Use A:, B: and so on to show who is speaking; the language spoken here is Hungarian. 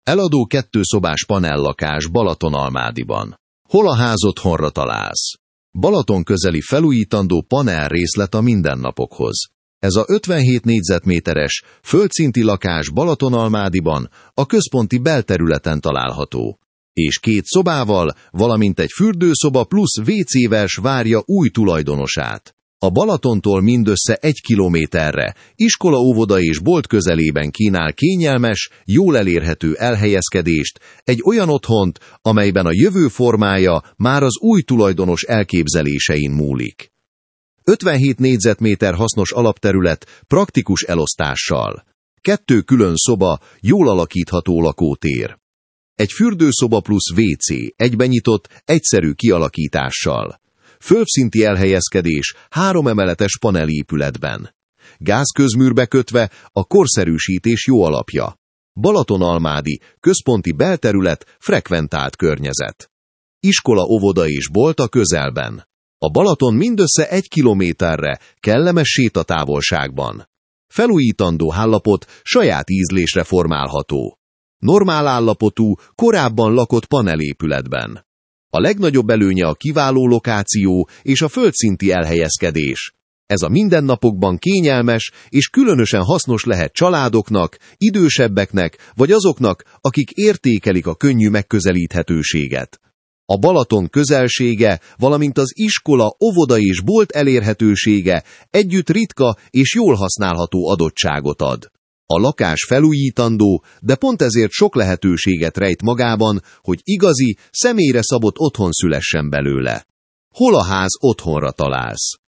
A: Eladó 2 szobás panellakás Balatonalmádiban. Hol a ház otthonra találsz? Balaton közeli felújítandó panel részlet a mindennapokhoz. Ez a 57 négyzetméteres, földszinti lakás Balatonalmádiban a központi belterületen található. És 2 szobával, valamint egy fürdőszoba plusz WC-vel várja új tulajdonosát. A Balatontól mindössze 1 kilométerre, iskola, óvoda és bolt közelében kínál kényelmes, jól elérhető elhelyezkedést, egy olyan otthont, amelyben a jövő formája már az új tulajdonos elképzelésein múlik. 57 négyzetméter hasznos alapterület praktikus elosztással. 2 külön szoba, jól alakítható lakótér. Egy fürdőszoba plusz WC, egybenyitott, egyszerű kialakítással. Földszinti elhelyezkedés 3 emeletes panelépületben. Gázközműrbe kötve a korszerűsítés jó alapja. Balatonalmádi, központi belterület, frekventált környezet. Iskola, óvoda és bolt a közelben. A Balaton mindössze 1 kilométerre, kellemes sétatávolságban. Felújítandó állapot, saját ízlésre formálható. Normál állapotú, korábban lakott panelépületben. A legnagyobb előnye a kiváló lokáció és a földszinti elhelyezkedés. Ez a mindennapokban kényelmes és különösen hasznos lehet családoknak, idősebbeknek vagy azoknak, akik értékelik a könnyű megközelíthetőséget. A Balaton közelsége, valamint az iskola, óvoda és bolt elérhetősége együtt ritka és jól használható adottságot ad. A lakás felújítandó, de pont ezért sok lehetőséget rejt magában, hogy igazi, személyre szabott otthon szülessen belőle. Hol a ház otthonra találsz?